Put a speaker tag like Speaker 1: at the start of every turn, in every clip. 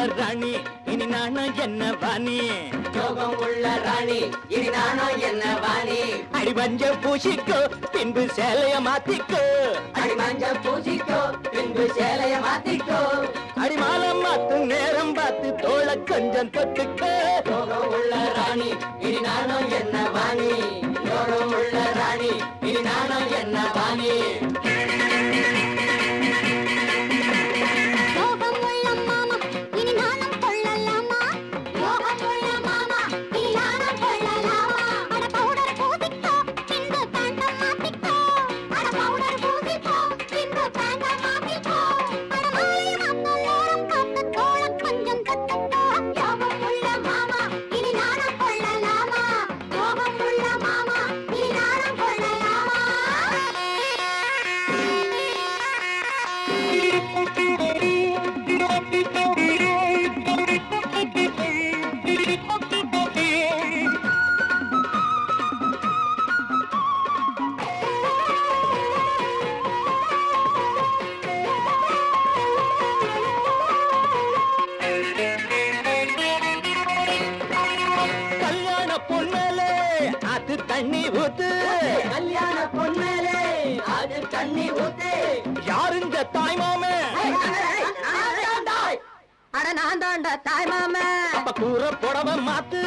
Speaker 1: ராணி இனி நானும் என்ன வாணி
Speaker 2: யோகம் உள்ள ராணி இனி நானும் என்ன வாணி
Speaker 1: அடி மஞ்ச பூசிக்கோ பின்பு சேலைய மாத்திக்கோ
Speaker 2: அடி மஞ்ச பூசிக்கோ பின்பு சேலைய மாத்திக்கோ
Speaker 1: அடி மாலம் மாத்து நேரம் பார்த்து தோள கொஞ்சம் தொட்டுக்கோ
Speaker 2: யோகம் உள்ள ராணி இனி நானும் என்ன வாணி யோகம் உள்ள ராணி இனி நானும் என்ன வாணி
Speaker 1: தண்ணி ஊத்து
Speaker 2: கல்யாண பொண்ணலே அது தண்ணி ஊத்து
Speaker 1: யாருங்க தாய் மாமே
Speaker 2: அட நான் தாண்டா தாய் மாமே
Speaker 1: அப்ப கூற புடவ மாத்து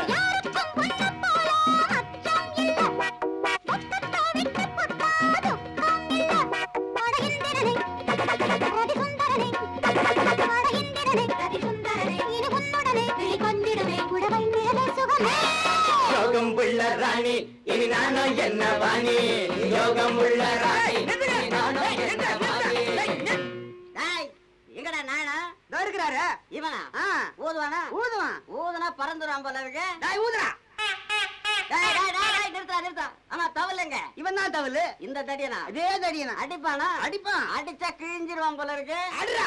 Speaker 2: யோகம் உள்ள ராணி இனி நானும் என்ன வாணி யோகம் உள்ள ராணி நானும் என்ன வாணி எங்கடா நானா இருக்கிறாரு இவனா ஊதுவானா ஊதுவான் ஊதுனா பறந்துடும் போல இருக்கு ஊதுறா நிறுத்தா ஆமா தவலுங்க இவன் தான் தவலு இந்த தடியனா இதே தடியனா அடிப்பானா அடிப்பான் அடிச்சா கிழிஞ்சிருவான் போல இருக்கு அடிடா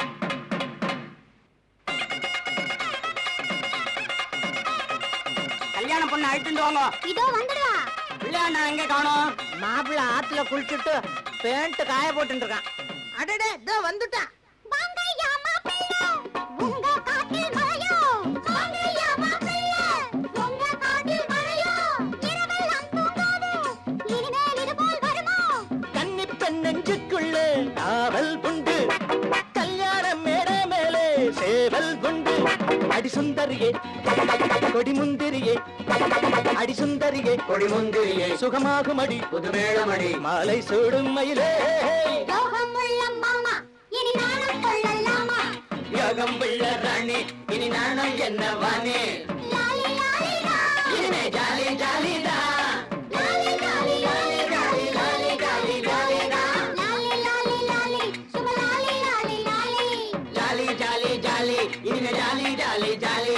Speaker 2: கல்யாணம் பொண்ணு அழைத்துட்டு வாங்க
Speaker 3: இதோ வந்துடுவா
Speaker 2: பிள்ளையாண்டா எங்க காணோம்
Speaker 1: மாப்பிள்ள ஆத்துல குளிச்சுட்டு பேண்ட் காய போட்டு இருக்கான்
Speaker 2: அடடே இதோ வந்துட்டான்
Speaker 3: வாங்கய்யா மாப்பிள்ளை உங்க காட்டில் மழையோ வாங்கய்யா மாப்பிள்ளை உங்க காட்டில் மழையோ இரவெல்லாம் தூங்காது இனிமேல் இது போல் வருமோ
Speaker 1: கன்னி பெண் நெஞ்சுக்குள்ள காவல் குண்டு கல்யாண மேடை மேலே சேவல் குண்டு அடி சுந்தரியே கொடி முந்திரியே அடி சுந்தரியே
Speaker 2: கொடி முந்திரியே
Speaker 1: சுகமாகும் அடி
Speaker 2: புதுமேளமடி
Speaker 1: மாலை சூடும் மயிலே
Speaker 3: யோகம் உள்ள மாமா இனி நானும் கொள்ளலாமா
Speaker 2: யோகம் உள்ள ராணி இனி நானும் என்ன வாணி
Speaker 3: லாலி லாலி லா
Speaker 2: இனிமே ஜாலி ஜாலி தான்
Speaker 3: லாலி லாலி லாலி லாலி லாலி லாலி லாலி லாலி லாலி லாலி சுப லாலி லாலி லாலி
Speaker 2: ஜாலி ஜாலி ஜாலி இனிமே ஜாலி ஜாலி ஜாலி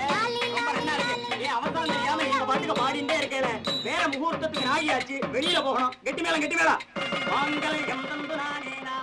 Speaker 4: அவசரம் தெரியாம எங்க பாட்டுக்கு பாடிட்டே இருக்கல வேற முகூர்த்தத்துக்கு நாயாச்சு வெளியில போகணும் கெட்டி மேளம் மாங்கல்யம் தந்து நானே